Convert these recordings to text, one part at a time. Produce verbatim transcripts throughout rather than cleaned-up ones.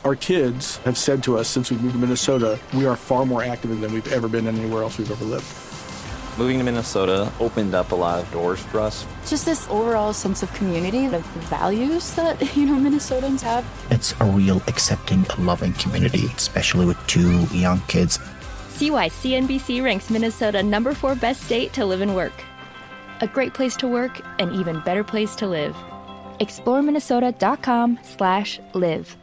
Our kids have said to us since we moved to Minnesota, we are far more active than we've ever been anywhere else we've ever lived. Moving to Minnesota opened up a lot of doors for us. Just this overall sense of community, of the values that, you know, Minnesotans have. It's a real accepting, loving community, especially with two young kids. See why C N B C ranks Minnesota number four best state to live and work. A great place to work, an even better place to live. explore minnesota dot com slash live.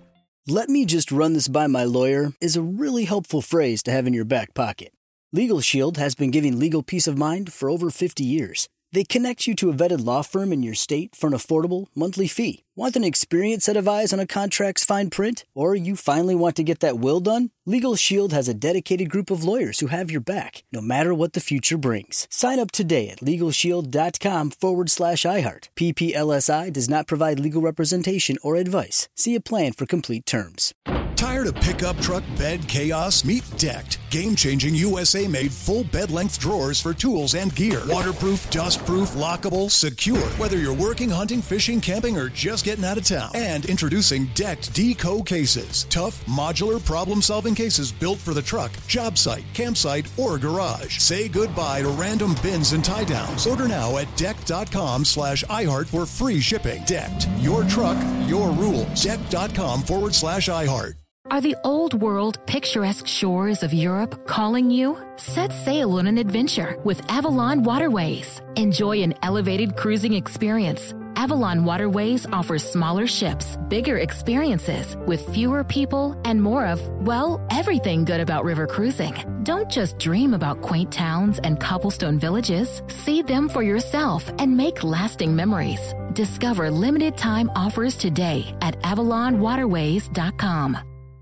Let me just run this by my lawyer is a really helpful phrase to have in your back pocket. Legal Shield has been giving legal peace of mind for over fifty years. They connect you to a vetted law firm in your state for an affordable monthly fee. Want an experienced set of eyes on a contract's fine print? Or you finally want to get that will done? Legal Shield has a dedicated group of lawyers who have your back, no matter what the future brings. Sign up today at LegalShield.com forward slash iHeart. P P L S I does not provide legal representation or advice. See a plan for complete terms. Tired of pickup truck bed chaos? Meet Decked. Game-changing U S A-made full bed-length drawers for tools and gear. Waterproof, dust-proof, lockable, secure. Whether you're working, hunting, fishing, camping, or just getting out of town. And introducing Decked Deco cases. Tough, modular, problem-solving cases built for the truck, job site, campsite, or garage. Say goodbye to random bins and tie-downs. Order now at decked.com slash iHeart for free shipping. Decked. Your truck, your rules. Decked.com forward slash iHeart. Are the old world picturesque shores of Europe calling you? Set sail on an adventure with Avalon Waterways. Enjoy an elevated cruising experience. Avalon Waterways offers smaller ships, bigger experiences, with fewer people and more of, well, everything good about river cruising. Don't just dream about quaint towns and cobblestone villages. See them for yourself and make lasting memories. Discover limited time offers today at avalon waterways dot com.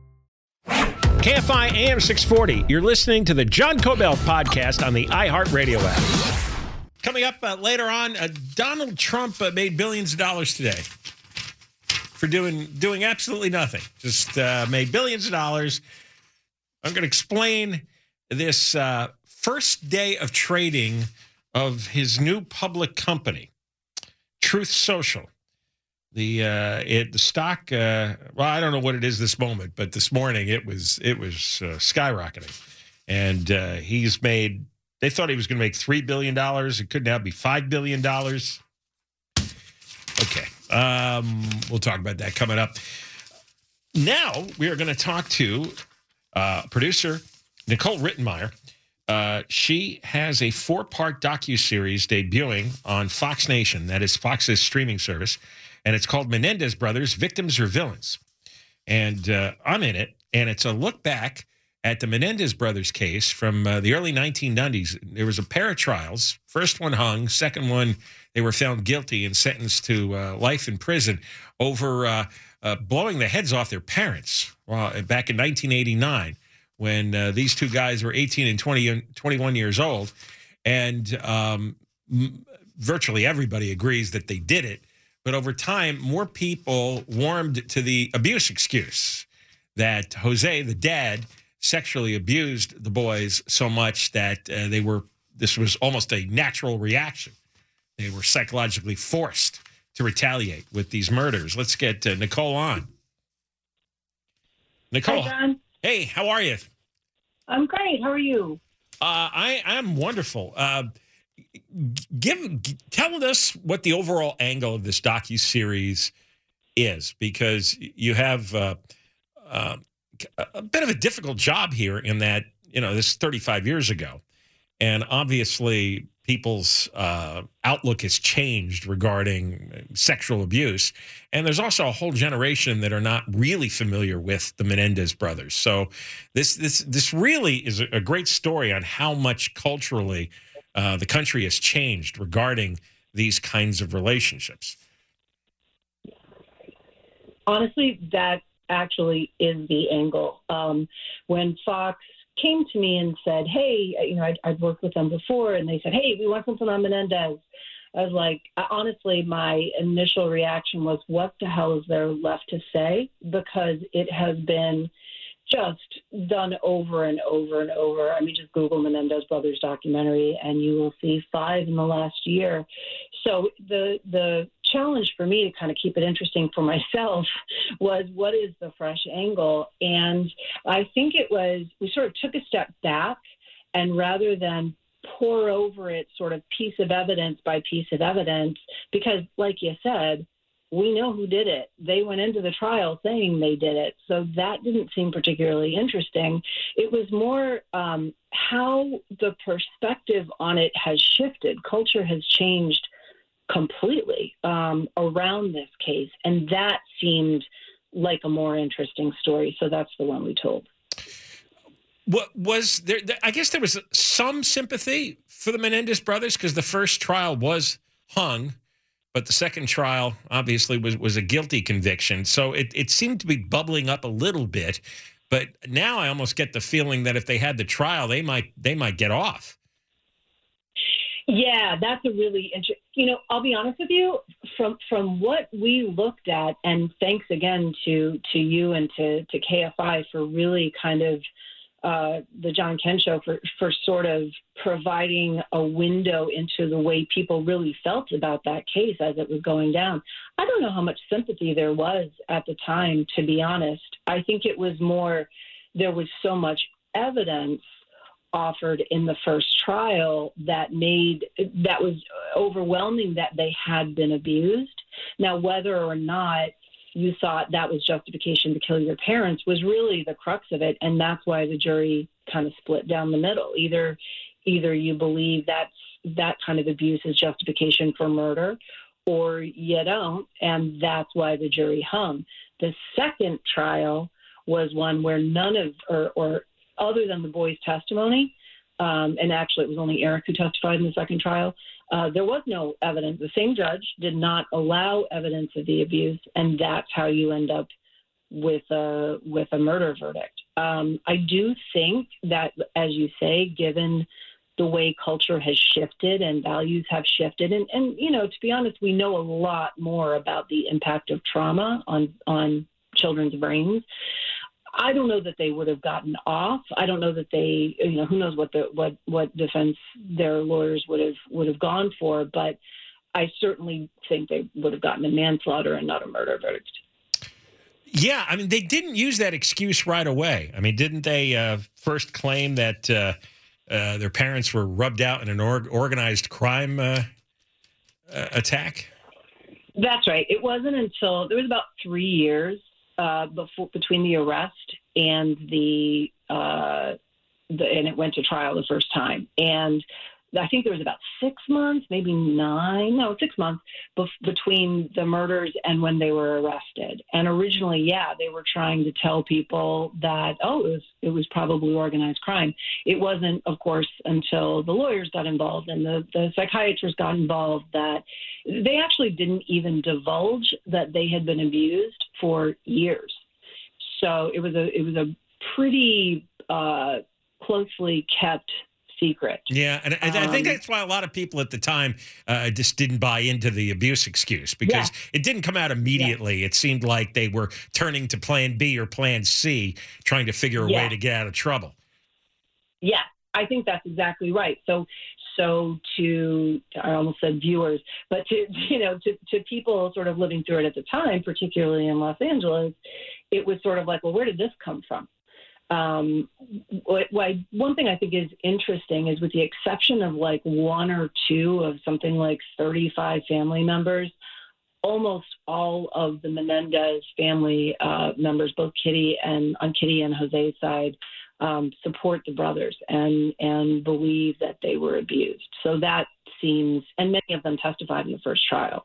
K F I A M six forty. You're listening to the John Kobylt podcast on the iHeartRadio app. Coming up uh, later on, uh, Donald Trump uh, made billions of dollars today for doing doing absolutely nothing. Just uh, made billions of dollars. I'm going to explain this uh, first day of trading of his new public company, Truth Social. The uh, it the stock. Uh, well, I don't know what it is this moment, but this morning it was it was uh, skyrocketing, and uh, he's made. They thought he was going to make three billion dollars. It could now be five billion dollars. Okay, um, we'll talk about that coming up. Now we are going to talk to uh, producer Nicole Rittenmeyer. Uh, she has a four-part docuseries debuting on Fox Nation. That is Fox's streaming service. And it's called Menendez Brothers, Victims or Villains. And uh, I'm in it, and it's a look back at the Menendez Brothers case from uh, the early nineteen nineties. There was a pair of trials. First one hung. Second one, they were found guilty and sentenced to uh, life in prison over uh, uh, blowing the heads off their parents well, back in nineteen eighty-nine when uh, these two guys were eighteen and twenty, twenty-one years old. And um, m- virtually everybody agrees that they did it. But over time, more people warmed to the abuse excuse that Jose, the dad, sexually abused the boys so much that uh, they were, this was almost a natural reaction. They were psychologically forced to retaliate with these murders. Let's get uh, Nicole on. Nicole. Hi, John. Hey, how are you? I'm great. How are you? Uh, I, I'm wonderful. Uh, Give, tell us what the overall angle of this docuseries is, because you have uh, uh, a bit of a difficult job here in that, you know, this is thirty-five years ago, and obviously people's uh, outlook has changed regarding sexual abuse, and there's also a whole generation that are not really familiar with the Menendez brothers. So this this this really is a great story on how much culturally Uh, the country has changed regarding these kinds of relationships. Honestly, that actually is the angle. Um, when Fox came to me and said, hey, you know, I'd, I'd worked with them before, and they said, hey, we want something on Menendez. I was like, honestly, my initial reaction was, what the hell is there left to say? Because it has been just done over and over and over. I mean, just Google Menendez Brothers documentary, and you will see five in the last year. So the the challenge for me to kind of keep it interesting for myself was, what is the fresh angle? And I think it was, we sort of took a step back, and rather than pour over it sort of piece of evidence by piece of evidence, because like you said, we know who did it. They went into the trial saying they did it. So that didn't seem particularly interesting. It was more um, how the perspective on it has shifted. Culture has changed completely um, around this case. And that seemed like a more interesting story. So that's the one we told. What was there? I guess there was some sympathy for the Menendez brothers because the first trial was hung, but the second trial obviously was, was a guilty conviction. So it, it seemed to be bubbling up a little bit. But now I almost get the feeling that if they had the trial, they might they might get off. Yeah, that's a really interesting. You know, I'll be honest with you. From from what we looked at, and thanks again to to you and to to K F I for really kind of uh, the John Ken Show for for sort of providing a window into the way people really felt about that case as it was going down. I don't know how much sympathy there was at the time, to be honest. I think it was more, there was so much evidence offered in the first trial that made, that was overwhelming that they had been abused. Now, whether or not you thought that was justification to kill your parents was really the crux of it. And that's why the jury kind of split down the middle. Either, either you believe that's, that kind of abuse is justification for murder, or you don't. And that's why the jury hung. The second trial was one where none of, or, or other than the boy's testimony, um, and actually it was only Eric who testified in the second trial, uh, there was no evidence. The same judge did not allow evidence of the abuse, and that's how you end up with a, with a murder verdict. Um, I do think that, as you say, given the way culture has shifted and values have shifted, and, and you know, to be honest, we know a lot more about the impact of trauma on, on children's brains. I don't know that they would have gotten off. I don't know that they, you know, who knows what the what what defense their lawyers would have would have gone for, but I certainly think they would have gotten a manslaughter and not a murder verdict. Yeah, I mean, they didn't use that excuse right away. I mean, didn't they uh, first claim that uh, uh, their parents were rubbed out in an org- organized crime uh, uh, attack? That's right. It wasn't until there was about three years Uh, before, between the arrest and the, uh, the and it went to trial the first time. And I think there was about six months, maybe nine, no, six months bef- between the murders and when they were arrested. And originally, yeah, they were trying to tell people that, oh, it was, it was probably organized crime. It wasn't, of course, until the lawyers got involved and the, the psychiatrists got involved that they actually didn't even divulge that they had been abused for years. So it was a, it was a pretty uh, closely kept secret. Yeah, and, and um, I think that's why a lot of people at the time uh, just didn't buy into the abuse excuse, because yeah. it didn't come out immediately. Yeah. It seemed like they were turning to plan B or plan C, trying to figure a yeah. way to get out of trouble. Yeah, I think that's exactly right. So, so to, I almost said viewers, but to, you know, to, to people sort of living through it at the time, particularly in Los Angeles, it was sort of like, well, where did this come from? Um, why, one thing I think is interesting is, with the exception of like one or two of something like thirty-five family members, almost all of the Menendez family uh, members, both Kitty and on Kitty and Jose's side, um, support the brothers and, and believe that they were abused. So that seems, and many of them testified in the first trial.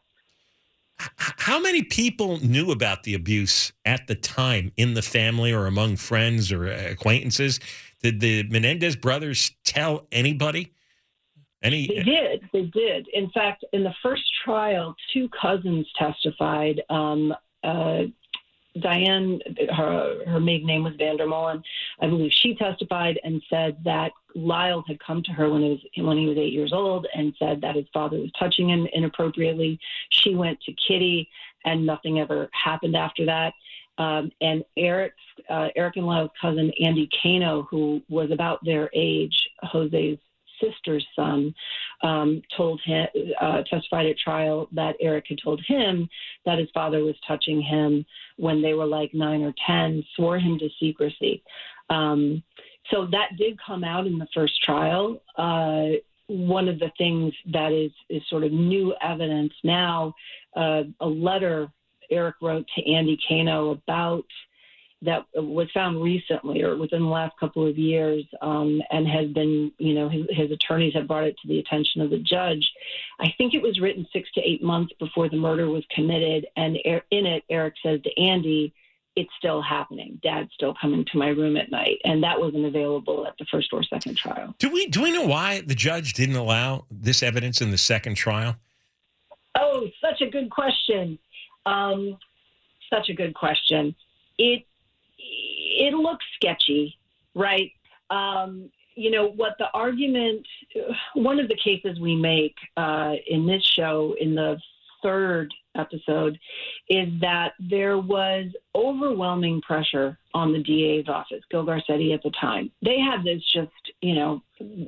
How many people knew about the abuse at the time in the family or among friends or acquaintances? Did the Menendez brothers tell anybody? Any? They did. They did. In fact, in the first trial, two cousins testified. Um, uh, Diane, her, her maiden name was Vandermolen. I believe she testified and said that Lyle had come to her when he was when he was eight years old and said that his father was touching him inappropriately. She went to Kitty, and nothing ever happened after that. Um, and Eric's, uh, Eric and Lyle's cousin, Andy Kano, who was about their age, Jose's sister's son, um, told him, uh, testified at trial that Eric had told him that his father was touching him when they were like nine or ten, swore him to secrecy. Um, so that did come out in the first trial. Uh, one of the things that is, is sort of new evidence now, uh, a letter Eric wrote to Andy Kano about that was found recently or within the last couple of years, um, and has been, you know, his, his attorneys have brought it to the attention of the judge. I think it was written six to eight months before the murder was committed. And in it, Eric says to Andy, it's still happening. Dad's still coming to my room at night. And that wasn't available at the first or second trial. Do we, do we know why the judge didn't allow this evidence in the second trial? Oh, such a good question. Um, such a good question. It, It looks sketchy, right? Um, you know, what the argument, one of the cases we make uh, in this show, in the third episode, is that there was overwhelming pressure on the D A's office, Gil Garcetti at the time. They had this just, you know,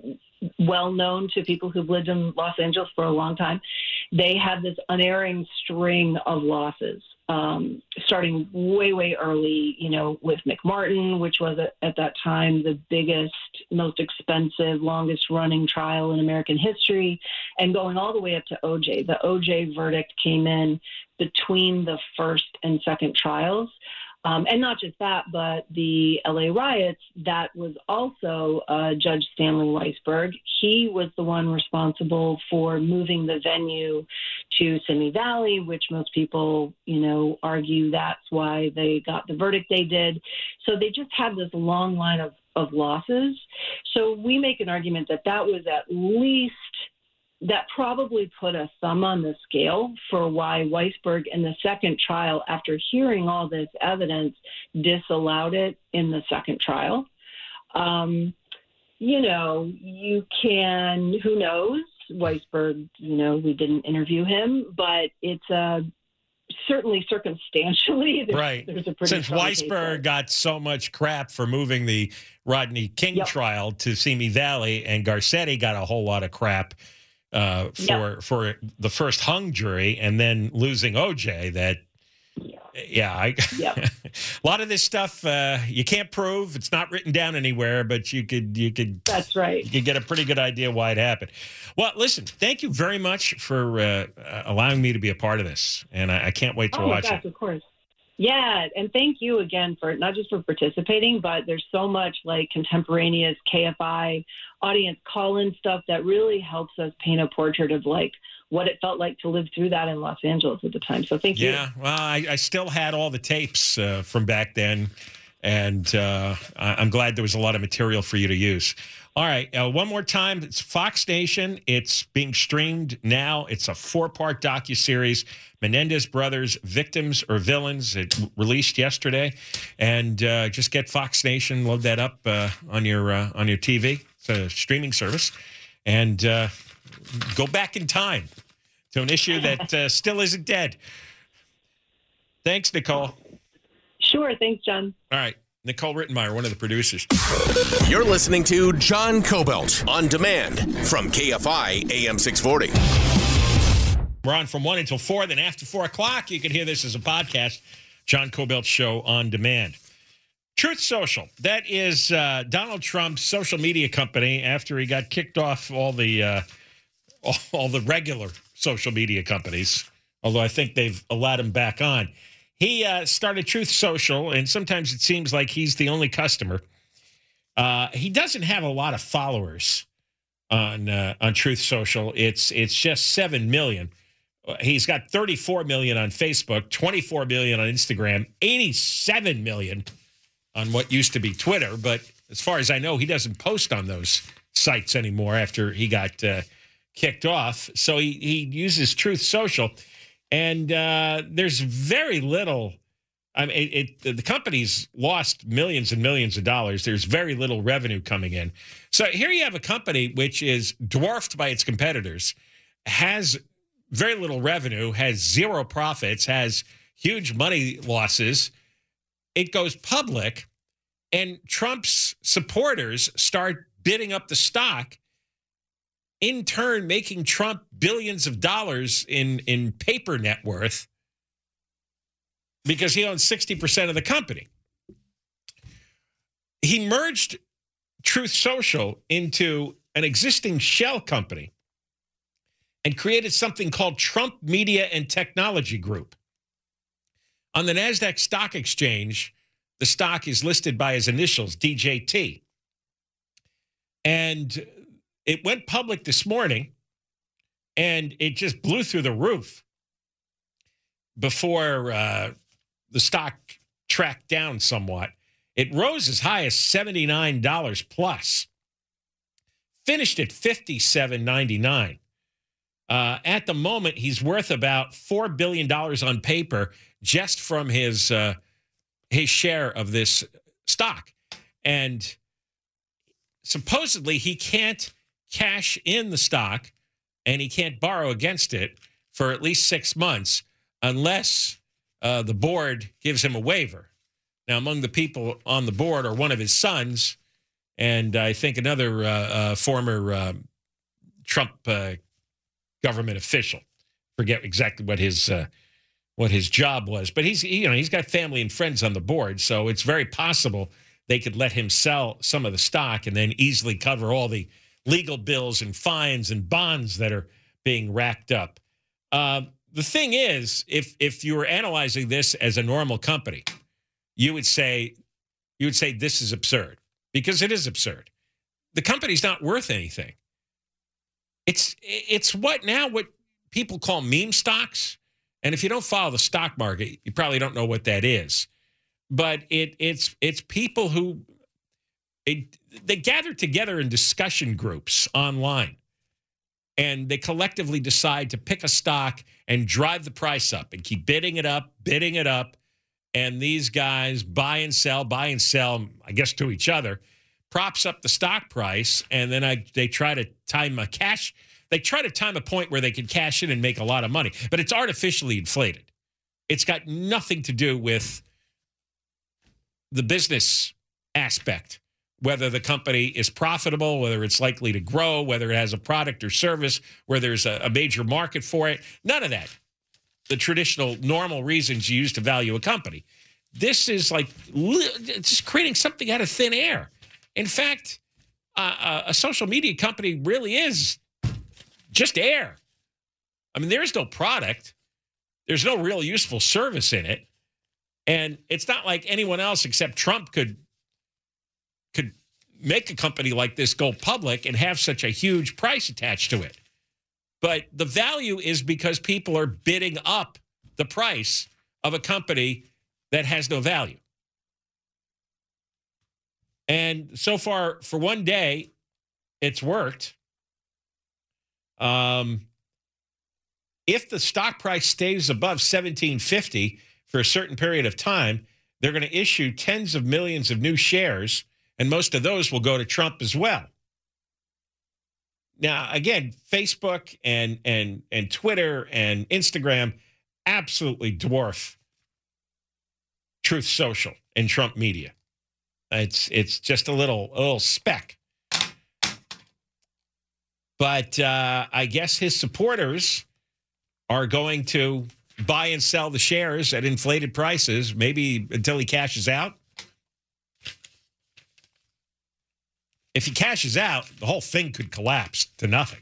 well known to people who've lived in Los Angeles for a long time. They had this unerring string of losses. Um, starting way, way early, you know, with McMartin, which was at, at that time the biggest, most expensive, longest running trial in American history, and going all the way up to O J. The O J verdict came in between the first and second trials. Um, and not just that, but the L A riots, that was also uh, Judge Stanley Weisberg. He was the one responsible for moving the venue to Simi Valley, which most people, you know, argue that's why they got the verdict they did. So they just had this long line of, of losses. So we make an argument that that was at least that probably put a thumb on the scale for why Weisberg in the second trial, after hearing all this evidence, disallowed it in the second trial. Um, you know, you can, who knows, Weisberg, you know, we didn't interview him, but it's uh, certainly circumstantially. There's, right. There's a pretty Since Weisberg got so much crap for moving the Rodney King yep. trial to Simi Valley, and Garcetti got a whole lot of crap uh, for yep. for the first hung jury, and then losing O J, that yeah, yeah I, yep. a lot of this stuff uh, you can't prove. It's not written down anywhere, but you could you could that's right. You could get a pretty good idea why it happened. Well, listen, thank you very much for uh, allowing me to be a part of this, and I, I can't wait to oh, watch gosh, it. Of course. Yeah, and thank you again for not just for participating, but there's so much like contemporaneous K F I audience call-in stuff that really helps us paint a portrait of like what it felt like to live through that in Los Angeles at the time. So thank you. Yeah, well, I, I still had all the tapes uh, from back then, and uh, I, I'm glad there was a lot of material for you to use. All right, uh, one more time. It's Fox Nation. It's being streamed now. It's a four-part docuseries, Menendez Brothers, Victims or Villains. It released yesterday. And uh, just get Fox Nation, load that up uh, on your uh, on your T V. It's a streaming service. And uh, go back in time to an issue that uh, still isn't dead. Thanks, Nicole. Sure. Thanks, John. All right. Nicole Rittenmeyer, one of the producers. You're listening to John Cobelt on demand from K F I A M six forty. We're on from one until four. Then after four o'clock, you can hear this as a podcast. John Cobelt Show on demand. Truth Social. That is uh, Donald Trump's social media company after he got kicked off all the uh, all, all the regular social media companies. Although I think they've allowed him back on. He uh, started Truth Social, and sometimes it seems like he's the only customer. Uh, he doesn't have a lot of followers on uh, on Truth Social. It's it's just seven million. He's got thirty-four million on Facebook, twenty-four million on Instagram, eighty-seven million on what used to be Twitter. But as far as I know, he doesn't post on those sites anymore after he got uh, kicked off. So he, he uses Truth Social. And uh, there's very little. I mean, it, it, the company's lost millions and millions of dollars. There's very little revenue coming in. So here you have a company which is dwarfed by its competitors, has very little revenue, has zero profits, has huge money losses. It goes public, and Trump's supporters start bidding up the stock in turn making Trump billions of dollars in, in paper net worth because he owns sixty percent of the company. He merged Truth Social into an existing shell company and created something called Trump Media and Technology Group. On the NASDAQ Stock Exchange, the stock is listed by his initials, D J T. And it went public this morning, and it just blew through the roof before uh, the stock tracked down somewhat. It rose as high as seventy-nine dollars plus, finished at fifty-seven ninety-nine. Uh, at the moment, he's worth about four billion dollars on paper just from his uh, his share of this stock. And supposedly he can't cash in the stock and he can't borrow against it for at least six months unless uh, the board gives him a waiver. Now, among the people on the board are one of his sons and I think another uh, uh, former uh, Trump uh, government official. Forget exactly what his uh, what his job was, but he's you know he's got family and friends on the board, so it's very possible they could let him sell some of the stock and then easily cover all the legal bills and fines and bonds that are being racked up. Uh, the thing is, if if you were analyzing this as a normal company, you would say you would say this is absurd because it is absurd. The company's not worth anything. It's it's what now what people call meme stocks. And if you don't follow the stock market, you probably don't know what that is. But it it's it's people who it, they gather together in discussion groups online. And they collectively decide to pick a stock and drive the price up and keep bidding it up, bidding it up. And these guys buy and sell, buy and sell, I guess, to each other, props up the stock price. And then I, they try to time a cash. They try to time a point where they can cash in and make a lot of money. But it's artificially inflated. It's got nothing to do with the business aspect, whether the company is profitable, whether it's likely to grow, whether it has a product or service, where there's a, a major market for it. None of that. The traditional, normal reasons you use to value a company. This is like just creating something out of thin air. In fact, uh, a social media company really is just air. I mean, there's no product. There's no real useful service in it. And it's not like anyone else except Trump could could make a company like this go public and have such a huge price attached to it. But the value is because people are bidding up the price of a company that has no value. And so far, for one day, it's worked. Um, if the stock price stays above seventeen fifty for a certain period of time, they're going to issue tens of millions of new shares, and most of those will go to Trump as well. Now, again, Facebook and and and Twitter and Instagram absolutely dwarf Truth Social and Trump Media. It's it's just a little a little speck. But uh, I guess his supporters are going to buy and sell the shares at inflated prices, maybe until he cashes out. If he cashes out, the whole thing could collapse to nothing.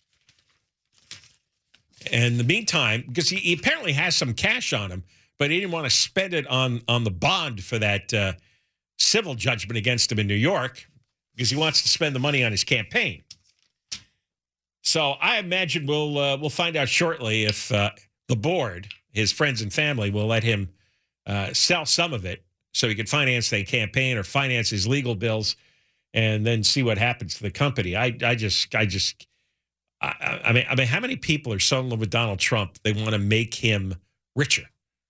And in the meantime, because he, he apparently has some cash on him, but he didn't want to spend it on, on the bond for that uh, civil judgment against him in New York, because he wants to spend the money on his campaign. So I imagine we'll uh, we'll find out shortly if uh, the board, his friends and family, will let him uh, sell some of it so he could finance the campaign or finance his legal bills, and then see what happens to the company. I I just I just I, I mean I mean how many people are so in love with Donald Trump they want to make him richer?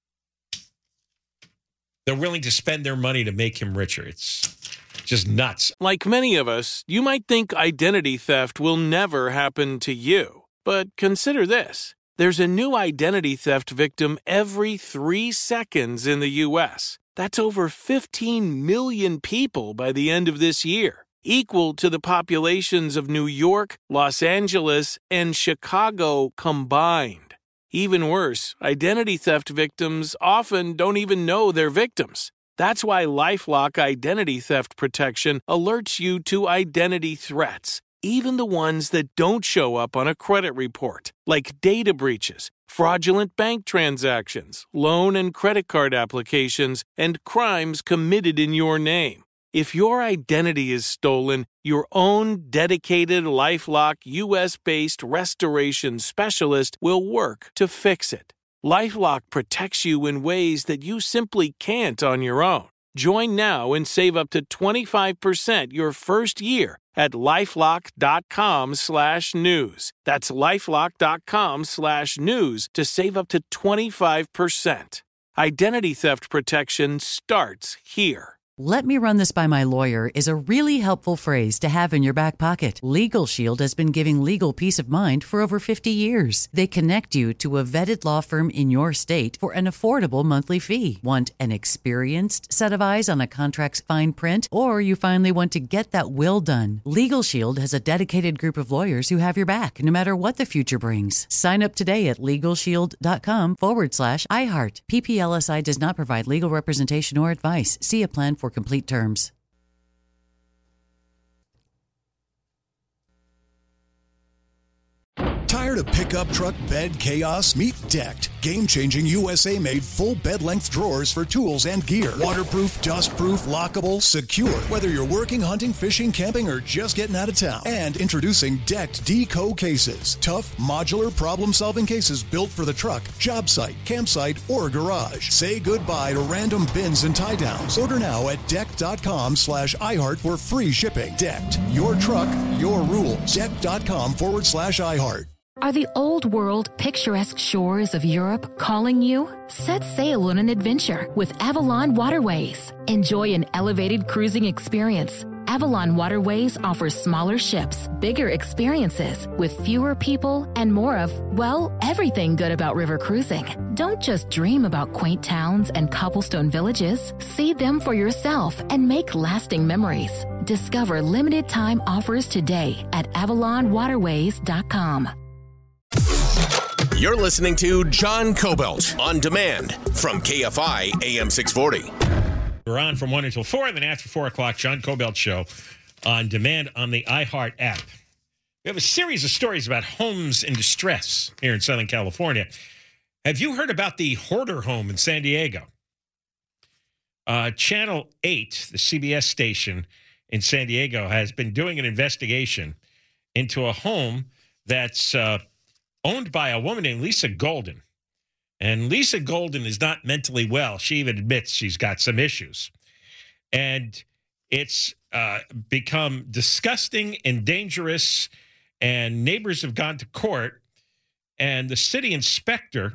They're willing to spend their money to make him richer. It's just nuts. Like many of us, you might think identity theft will never happen to you. But consider this. There's a new identity theft victim every three seconds in the U S. That's over fifteen million people by the end of this year. equal to the populations of New York, Los Angeles, and Chicago combined. Even worse, identity theft victims often don't even know they're victims. That's why LifeLock Identity Theft Protection alerts you to identity threats, even the ones that don't show up on a credit report, like data breaches, fraudulent bank transactions, loan and credit card applications, and crimes committed in your name. If your identity is stolen, your own dedicated LifeLock U S-based restoration specialist will work to fix it. LifeLock protects you in ways that you simply can't on your own. Join now and save up to twenty-five percent your first year at LifeLock.com slash news. That's LifeLock.com slash news to save up to twenty-five percent. Identity theft protection starts here. "Let me run this by my lawyer" is a really helpful phrase to have in your back pocket. Legal Shield has been giving legal peace of mind for over fifty years. They connect you to a vetted law firm in your state for an affordable monthly fee. Want an experienced set of eyes on a contract's fine print? Or you finally want to get that will done? Legal Shield has a dedicated group of lawyers who have your back, no matter what the future brings. Sign up today at LegalShield.com forward slash iHeart. P P L S I does not provide legal representation or advice. See a plan for complete terms. Tired of pickup truck bed chaos? Meet Decked. Game-changing U S A-made full bed-length drawers for tools and gear. Waterproof, dust-proof, lockable, secure. Whether you're working, hunting, fishing, camping, or just getting out of town. And introducing Decked Deco cases. Tough, modular, problem-solving cases built for the truck, job site, campsite, or garage. Say goodbye to random bins and tie-downs. Order now at decked.com slash iHeart for free shipping. Decked. Your truck, your rules. Decked.com forward slash iHeart. Are the old world, picturesque shores of Europe calling you? Set sail on an adventure with Avalon Waterways. Enjoy an elevated cruising experience. Avalon Waterways offers smaller ships, bigger experiences, with fewer people and more of, well, everything good about river cruising. Don't just dream about quaint towns and cobblestone villages. See them for yourself and make lasting memories. Discover limited time offers today at avalon waterways dot com. You're listening to John Cobelt on demand from K F I A M six forty. We're on from one until four, and then after four o'clock, John Cobelt Show on demand on the iHeart app. We have a series of stories about homes in distress here in Southern California. Have you heard about the hoarder home in San Diego? Uh, Channel eight, the C B S station in San Diego, has been doing an investigation into a home that's uh, owned by a woman named Lisa Golden. And Lisa Golden is not mentally well. She even admits she's got some issues. And it's uh, become disgusting and dangerous, and neighbors have gone to court. And the city inspector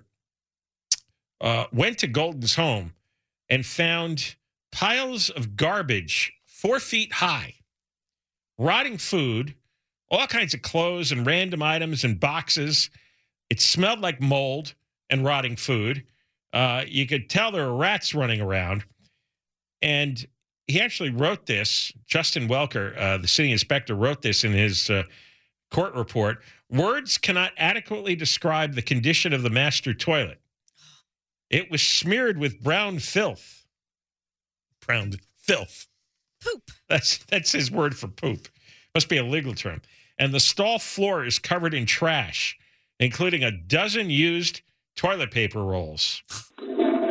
uh, went to Golden's home and found piles of garbage four feet high, rotting food, all kinds of clothes and random items and boxes. It smelled like mold and rotting food. Uh, you could tell there were rats running around. And he actually wrote this. Justin Welker, uh, the city inspector, wrote this in his uh, court report. Words cannot adequately describe the condition of the master toilet. It was smeared with brown filth. Brown filth. Poop. That's, that's his word for poop. Must be a legal term. And the stall floor is covered in trash, including a dozen used toilet paper rolls. Oh,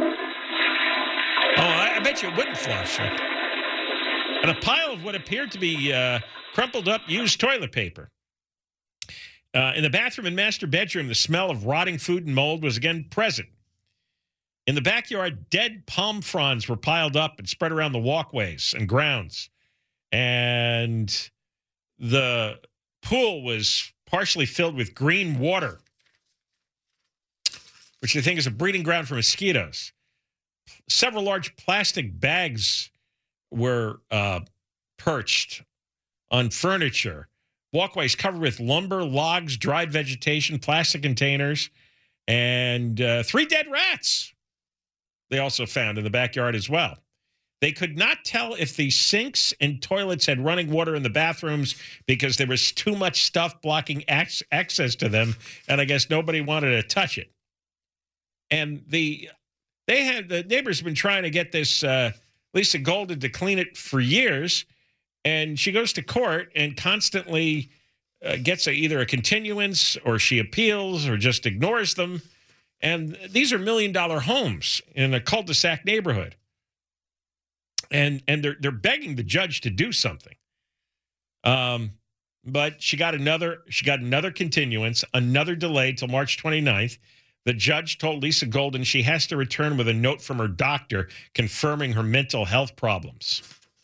I, I bet you it wouldn't flush. And a pile of what appeared to be uh, crumpled up used toilet paper. Uh, in the bathroom and master bedroom, the smell of rotting food and mold was again present. In the backyard, dead palm fronds were piled up and spread around the walkways and grounds. And the pool was partially filled with green water, which they think is a breeding ground for mosquitoes. Several large plastic bags were uh, perched on furniture. Walkways covered with lumber, logs, dried vegetation, plastic containers, and uh, three dead rats they also found in the backyard as well. They could not tell if the sinks and toilets had running water in the bathrooms because there was too much stuff blocking ac- access to them, and I guess nobody wanted to touch it. And the they had the neighbors have been trying to get this uh, Lisa Golden to clean it for years, and she goes to court and constantly uh, gets a, either a continuance or she appeals or just ignores them. And these are million-dollar homes in a cul-de-sac neighborhood. And and they're they're begging the judge to do something. Um, but she got another she got another continuance, another delay till March twenty-ninth. The judge told Lisa Golden she has to return with a note from her doctor confirming her mental health problems.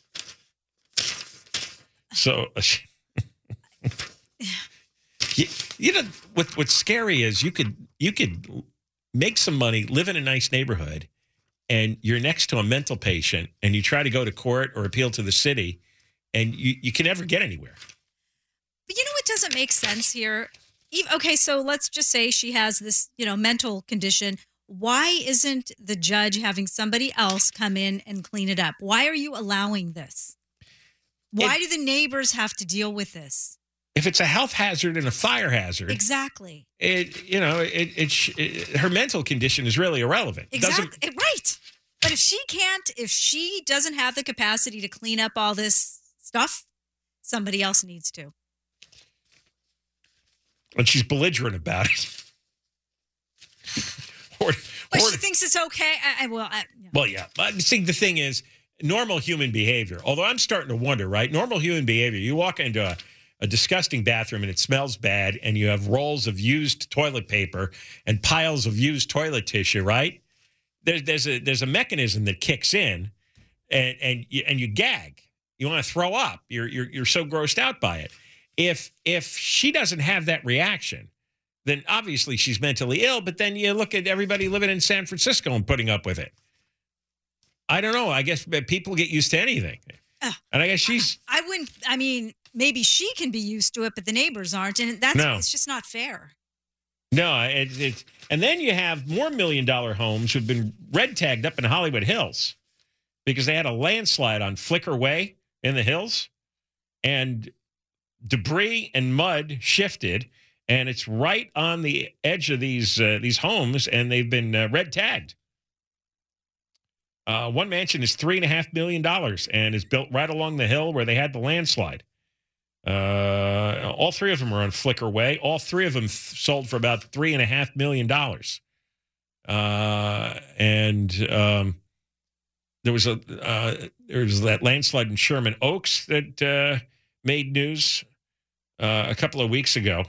So, you, you know what? What's scary is you could you could make some money, live in a nice neighborhood, and you're next to a mental patient, and you try to go to court or appeal to the city, and you, you can never get anywhere. But you know what doesn't make sense here? Okay, so let's just say she has this, you know, mental condition. Why isn't the judge having somebody else come in and clean it up? Why are you allowing this? Why it, do the neighbors have to deal with this? If it's a health hazard and a fire hazard. Exactly. It, you know, it, it, it her mental condition is really irrelevant. Exactly. It right. But if she can't, if she doesn't have the capacity to clean up all this stuff, somebody else needs to. And she's belligerent about it. or, but or, she thinks it's okay. I, I well, I, yeah. Well, yeah. But see, the thing is, normal human behavior, although I'm starting to wonder, right? Normal human behavior, you walk into a, a disgusting bathroom and it smells bad, and you have rolls of used toilet paper and piles of used toilet tissue, right? There's there's a there's a mechanism that kicks in, and and you, and you gag. You want to throw up. You're you're you're so grossed out by it. If if she doesn't have that reaction, then obviously she's mentally ill. But then you look at everybody living in San Francisco and putting up with it. I don't know. I guess people get used to anything, uh, and I guess she's. I wouldn't. I mean, maybe she can be used to it, but the neighbors aren't, and that's no. It's just not fair. No, it, it, and then you have more million-dollar homes who've been red tagged up in Hollywood Hills because they had a landslide on Flicker Way in the hills, and debris and mud shifted, and it's right on the edge of these uh, these homes, and they've been uh, red tagged. Uh, one mansion is three and a half million dollars and is built right along the hill where they had the landslide. Uh, all three of them are on Flicker Way. All three of them th- sold for about three and a half million dollars. Uh, and um, there was a uh, there was that landslide in Sherman Oaks that uh, made news uh, a couple of weeks ago.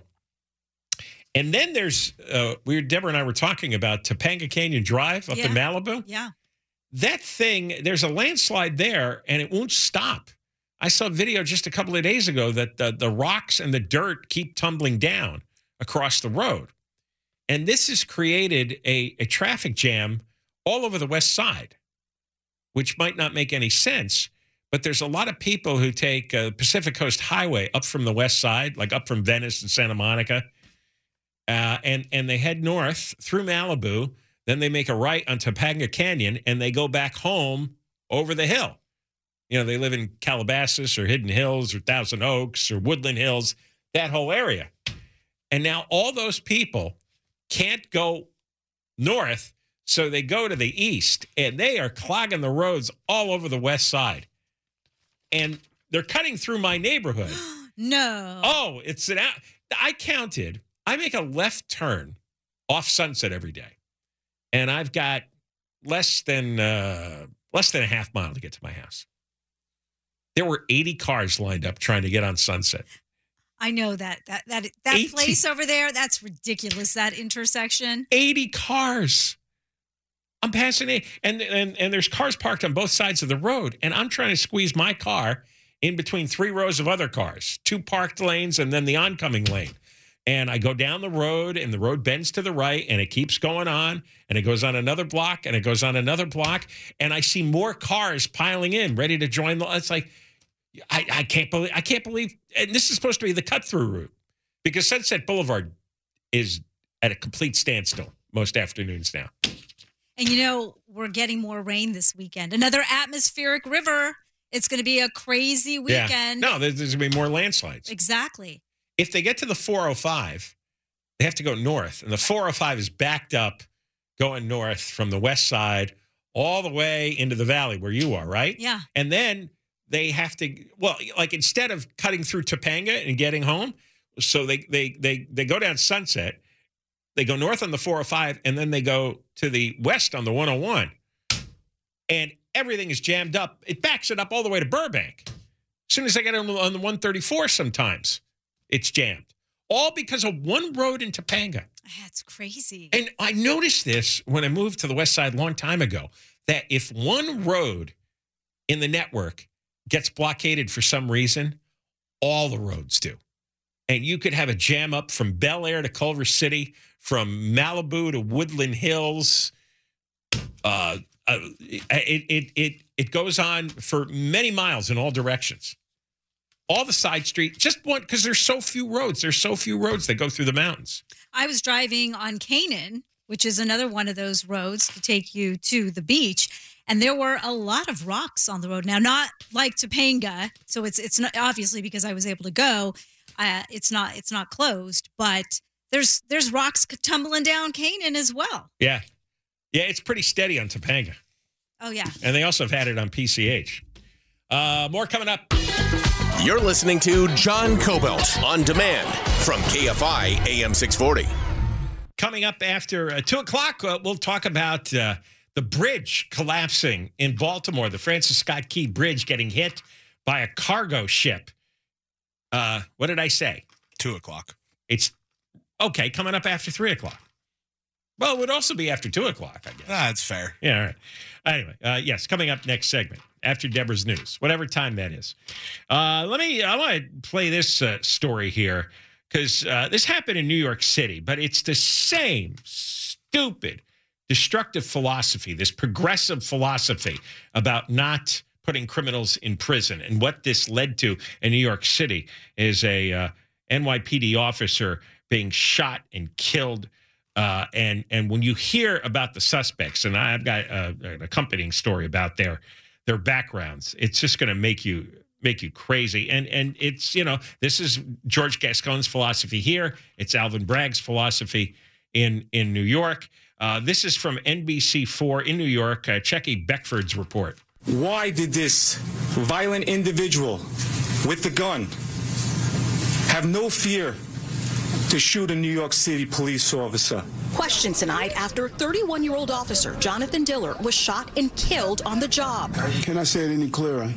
And then there's uh, we were, Deborah and I were talking about Topanga Canyon Drive up yeah. in Malibu. Yeah, that thing. There's a landslide there, and it won't stop. I saw a video just a couple of days ago that the, the rocks and the dirt keep tumbling down across the road. And this has created a, a traffic jam all over the west side, which might not make any sense. But there's a lot of people who take uh, Pacific Coast Highway up from the west side, like up from Venice and Santa Monica, uh, and, and they head north through Malibu. Then they make a right on Topanga Canyon, and they go back home over the hill. You know, they live in Calabasas or Hidden Hills or Thousand Oaks or Woodland Hills, that whole area. And now all those people can't go north, so they go to the east, and they are clogging the roads all over the west side. And they're cutting through my neighborhood. No. Oh, it's an out. I counted. I make a left turn off Sunset every day, and I've got less than uh, less than a half mile to get to my house. There were eighty cars lined up trying to get on Sunset. I know that that that that eighty place over there. That's ridiculous. That intersection. eighty cars. I'm passing it, and and and there's cars parked on both sides of the road, and I'm trying to squeeze my car in between three rows of other cars, two parked lanes, and then the oncoming lane. And I go down the road, and the road bends to the right, and it keeps going on, and it goes on another block, and it goes on another block, and I see more cars piling in, ready to join the. It's like, I, I can't believe I can't believe, and this is supposed to be the cut-through route, because Sunset Boulevard is at a complete standstill most afternoons now. And, you know, we're getting more rain this weekend. Another atmospheric river. It's going to be a crazy weekend. Yeah. No, there's, there's going to be more landslides. Exactly. If they get to the four oh five, they have to go north. And the four oh five is backed up going north from the west side all the way into the valley where you are, right? Yeah. And then they have to, well, like instead of cutting through Topanga and getting home, so they they they they go down Sunset, they go north on the four oh five, and then they go to the west on the one oh one. And everything is jammed up. It backs it up all the way to Burbank. As soon as I get on the, on the one thirty-four sometimes, it's jammed. All because of one road in Topanga. That's crazy. And I noticed this when I moved to the west side a long time ago, that if one road in the network gets blockaded for some reason, all the roads do. And you could have a jam up from Bel Air to Culver City, from Malibu to Woodland Hills. Uh, uh, it, it, it, it goes on for many miles in all directions. All the side streets, just one, because there's so few roads. There's so few roads that go through the mountains. I was driving on Canaan, which is another one of those roads to take you to the beach, and there were a lot of rocks on the road. Now, not like Topanga, so it's it's not obviously because I was able to go. Uh, it's not it's not closed, but there's there's rocks tumbling down Canaan as well. Yeah, yeah, it's pretty steady on Topanga. Oh yeah, and they also have had it on P C H. Uh, more coming up. You're listening to John Cobelt on demand from K F I A M six forty. Coming up after uh, two o'clock, uh, we'll talk about uh, the bridge collapsing in Baltimore, the Francis Scott Key Bridge getting hit by a cargo ship. Uh, what did I say? Two o'clock. It's okay. Coming up after three o'clock. Well, it would also be after two o'clock, I guess. Ah, that's fair. Yeah. All right. Anyway, uh, yes, coming up next segment after Deborah's news, whatever time that is. Uh, let me. I want to play this uh, story here because uh, this happened in New York City, but it's the same stupid, destructive philosophy, this progressive philosophy about not putting criminals in prison. And what this led to in New York City is a uh, N Y P D officer being shot and killed. Uh, and and when you hear about the suspects, and I've got uh, an accompanying story about their their backgrounds, it's just going to make you make you crazy. And and it's, you know, this is George Gascon's philosophy here. It's Alvin Bragg's philosophy in in New York. Uh, this is from N B C four in New York. Uh, Checky Beckford's report. Why did this violent individual with the gun have no fear to shoot a New York City police officer? Question tonight after thirty-one-year-old officer Jonathan Diller was shot and killed on the job. Can I say it any clearer?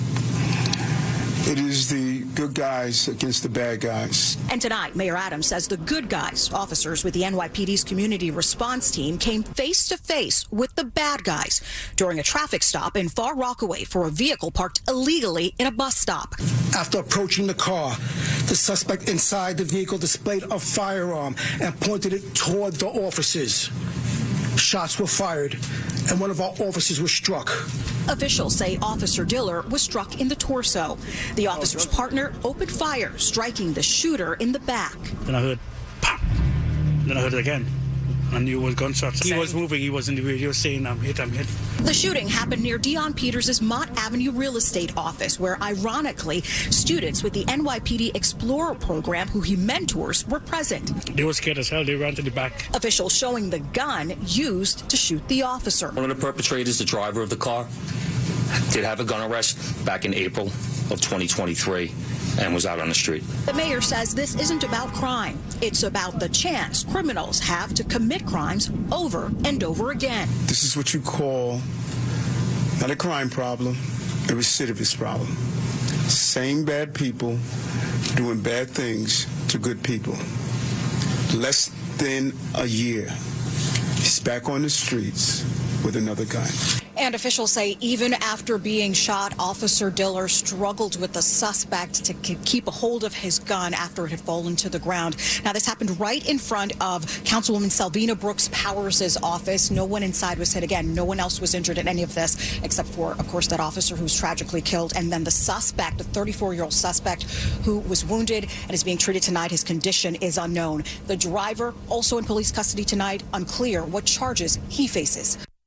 It is the good guys against the bad guys. And tonight, Mayor Adams says the good guys, officers with the N Y P D's community response team, came face to face with the bad guys during a traffic stop in Far Rockaway for a vehicle parked illegally in a bus stop. After approaching the car, the suspect inside the vehicle displayed a firearm and pointed it toward the officers. Shots were fired, and one of our officers was struck. Officials say Officer Diller was struck in the torso. The officer's partner opened fire, striking the shooter in the back. Then I heard pop. Then I heard it again. I knew it was gunshots. He was moving. He was in the video saying, I'm hit, I'm hit. The shooting happened near Dion Peters' Mott Avenue real estate office, where, ironically, students with the N Y P D Explorer program, who he mentors, were present. They were scared as hell. They ran to the back. Officials showing the gun used to shoot the officer. One of the perpetrators, the driver of the car, did have a gun arrest back in April of twenty twenty-three. And was out on the street. The mayor says this isn't about crime. It's about the chance criminals have to commit crimes over and over again. This is what you call not a crime problem, a recidivist problem. Same bad people doing bad things to good people. Less than a year, he's back on the streets with another gun. And officials say even after being shot, Officer Diller struggled with the suspect to keep a hold of his gun after it had fallen to the ground. Now, this happened right in front of Councilwoman Salvina Brooks Powers' office. No one inside was hit. Again, no one else was injured in any of this, except for, of course, that officer who was tragically killed. And then the suspect, a thirty-four-year-old suspect who was wounded and is being treated tonight. His condition is unknown. The driver, also in police custody tonight, unclear what charges he faces.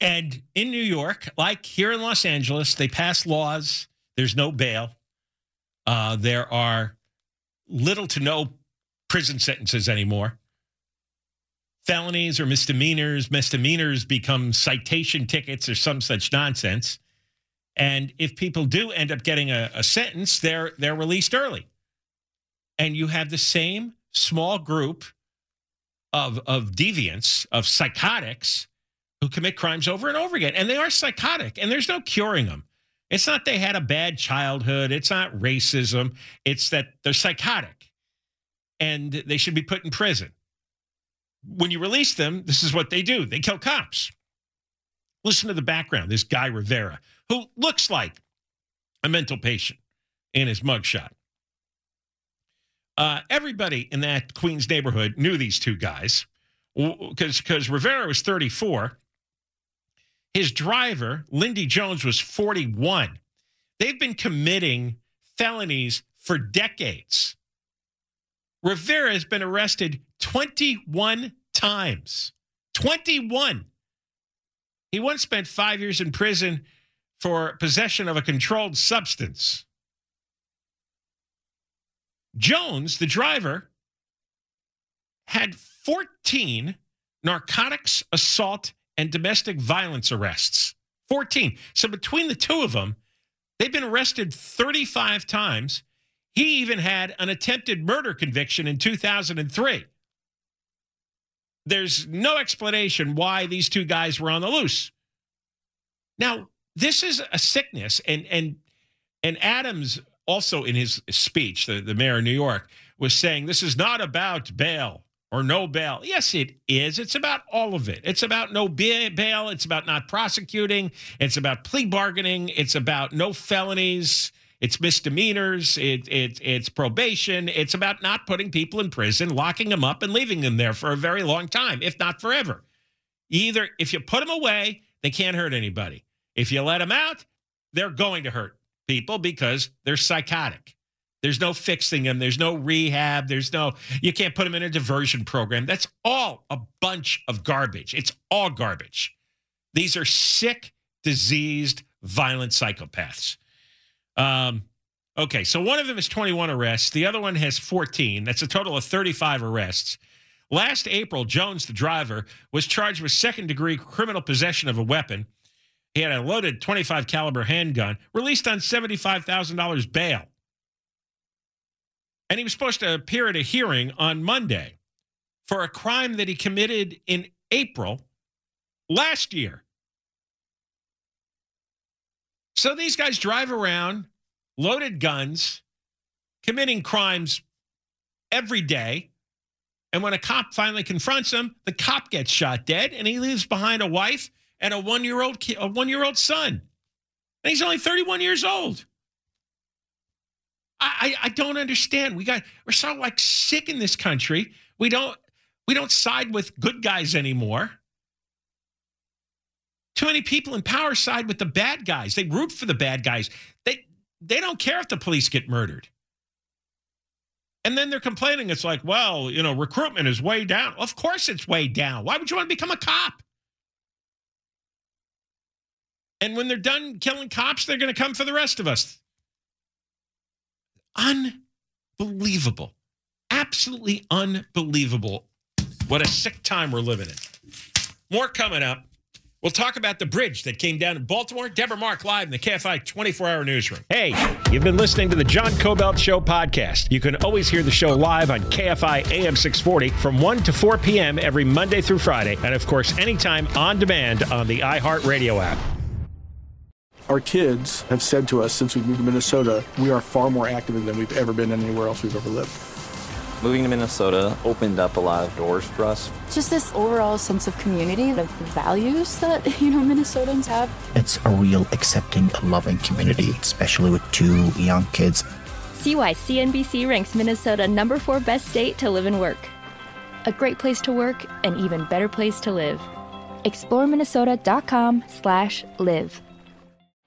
And in New York, like here in Los Angeles, they pass laws. There's no bail. Uh, there are little to no prison sentences anymore. Felonies or misdemeanors. Misdemeanors become citation tickets or some such nonsense. And if people do end up getting a, a sentence, they're they're released early. And you have the same small group of, of deviants, of psychotics, who commit crimes over and over again. And they are psychotic, and there's no curing them. It's not they had a bad childhood. It's not racism. It's that they're psychotic, and they should be put in prison. When you release them, this is what they do. They kill cops. Listen to the background. This guy Rivera, who looks like a mental patient in his mugshot. Uh, everybody in that Queens neighborhood knew these two guys because because Rivera was thirty-four. His driver, Lindy Jones, was forty-one. They've been committing felonies for decades. Rivera has been arrested twenty-one times. twenty-one. He once spent five years in prison for possession of a controlled substance. Jones, the driver, had fourteen narcotics, assault, and domestic violence arrests. fourteen. So between the two of them, they've been arrested thirty-five times. He even had an attempted murder conviction in two thousand three. There's no explanation why these two guys were on the loose. Now, this is a sickness, and and and Adams also in his speech, the, the mayor of New York, was saying this is not about bail or no bail. Yes, it is. It's about all of it. It's about no bail. It's about not prosecuting. It's about plea bargaining. It's about no felonies. It's misdemeanors. It, it, it's probation. It's about not putting people in prison, locking them up, and leaving them there for a very long time, if not forever. Either if you put them away, they can't hurt anybody. If you let them out, they're going to hurt people because they're psychotic. There's no fixing them. There's no rehab. There's no, you can't put them in a diversion program. That's all a bunch of garbage. It's all garbage. These are sick, diseased, violent psychopaths. Um, okay, so one of them is twenty-one arrests. The other one has fourteen. That's a total of thirty-five arrests. Last April, Jones, the driver, was charged with second-degree criminal possession of a weapon. He had a loaded twenty-five caliber handgun, released on seventy-five thousand dollars bail. And he was supposed to appear at a hearing on Monday for a crime that he committed in April last year. So these guys drive around, loaded guns, committing crimes every day. And when a cop finally confronts him, the cop gets shot dead, and he leaves behind a wife and a one-year-old ki- a one-year-old son. And he's only thirty-one years old. I, I, I don't understand. We got we're so like sick in this country. We don't we don't side with good guys anymore. Too many people in power side with the bad guys. They root for the bad guys. They they don't care if the police get murdered. And then they're complaining. It's like, well, you know, recruitment is way down. Of course it's way down. Why would you want to become a cop? And when they're done killing cops, they're going to come for the rest of us. Unbelievable. Absolutely unbelievable. What a sick time we're living in. More coming up. We'll talk about the bridge that came down in Baltimore. Deborah Mark live in the K F I twenty-four hour newsroom. Hey, you've been listening to the John Cobelt Show podcast. You can always hear the show live on K F I A M six forty from one to four p.m. every Monday through Friday. And, of course, anytime on demand on the iHeartRadio app. Our kids have said to us since we moved to Minnesota, we are far more active than we've ever been anywhere else we've ever lived. Moving to Minnesota opened up a lot of doors for us. Just this overall sense of community, of the values that, you know, Minnesotans have. It's a real accepting, loving community, especially with two young kids. See why C N B C ranks Minnesota number four best state to live and work. A great place to work, an even better place to live. explore minnesota dot com slash live.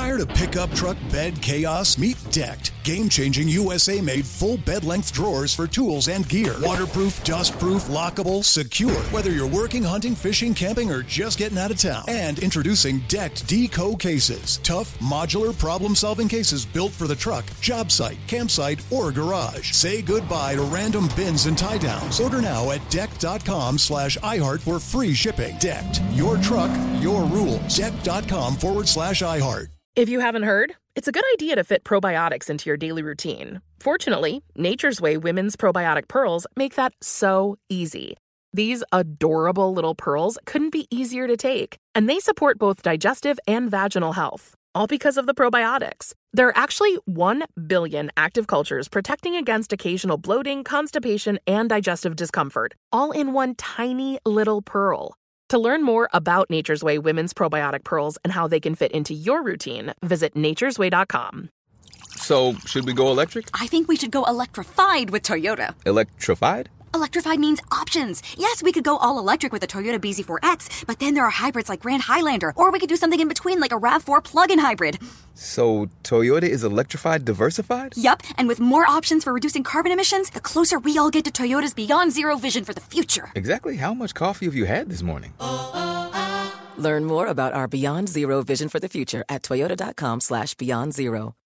Tired of pickup truck bed chaos? Meet Decked. Game-changing U S A-made full bed-length drawers for tools and gear. Waterproof, dust-proof, lockable, secure. Whether you're working, hunting, fishing, camping, or just getting out of town. And introducing Decked Deco cases. Tough, modular, problem-solving cases built for the truck, job site, campsite, or garage. Say goodbye to random bins and tie-downs. Order now at decked.com slash iHeart for free shipping. Decked. Your truck, your rules. Decked.com forward slash iHeart. If you haven't heard, it's a good idea to fit probiotics into your daily routine. Fortunately, Nature's Way Women's Probiotic Pearls make that so easy. These adorable little pearls couldn't be easier to take, and they support both digestive and vaginal health, all because of the probiotics. There are actually one billion active cultures protecting against occasional bloating, constipation, and digestive discomfort, all in one tiny little pearl. To learn more about Nature's Way Women's Probiotic Pearls and how they can fit into your routine, visit natures way dot com. So, should we go electric? I think we should go electrified with Toyota. Electrified? Electrified means options. Yes, we could go all electric with the Toyota B Z four X, but then there are hybrids like Grand Highlander, or we could do something in between like a RAV four plug-in hybrid. So, Toyota is electrified diversified? Yup, and with more options for reducing carbon emissions, the closer we all get to Toyota's Beyond Zero vision for the future. Exactly how much coffee have you had this morning? Learn more about our Beyond Zero vision for the future at toyota.com slash beyond zero.